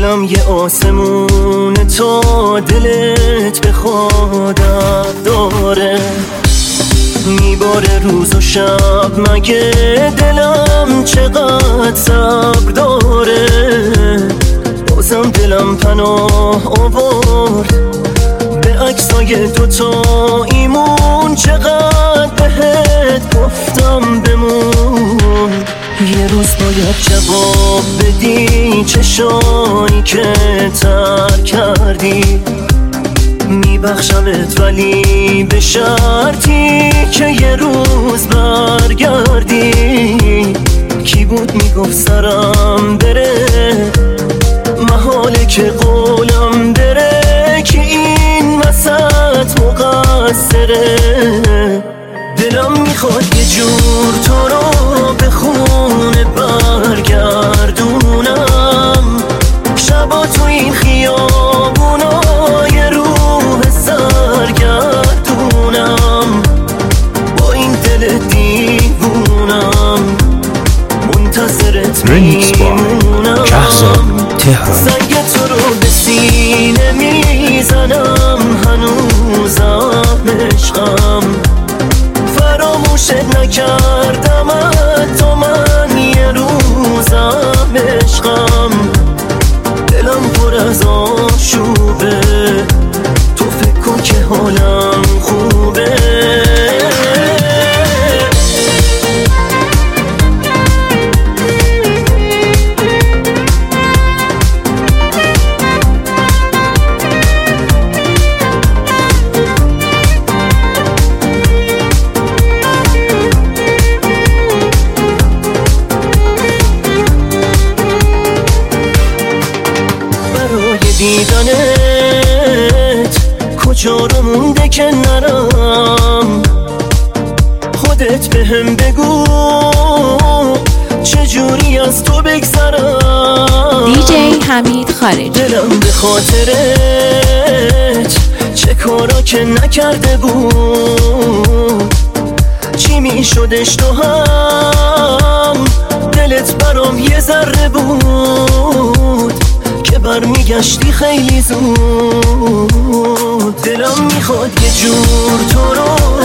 دلم یه آسمون تا دلت به خودم داره، میباره روز و شب مگه دلم چقدر صبر داره. بازم دلم پناه آورد به عکسای دوتاییمون، چقدر بهت گفتم بمون. یه روز باید جواب بدی چشایی که ترک کردی، میبخشمت ولی به شرطی که یه روز برگردی. کی بود میگفت سرم بره، محاله که قولم بره، که این وسط مقصره. دلم میخواد یه جور تو رو به خونه برگردونم، شبا تو این خیابونا یه روح سرگردونم. با این دل دیوونم منتظرت میمونم. زنگ تو رو به سینه میزنم، هنوزم عشقم، فراموشت نکردم حتی من یه روزم عشقم. دلم پر از آشوبه، تو فکر کن که حالم خوبه. دیدنت کجا رو مونده که نرم، خودت بهم بگو چجوری از تو بگذرم. دیجی حمید خارجی. دلم به خاطرت چه کارا که نکرده بود، چی میشدش تو هم دلت برام یه ذره بود، که برمیگشتی خیلی زود. دلم میخواد یه جور تو رو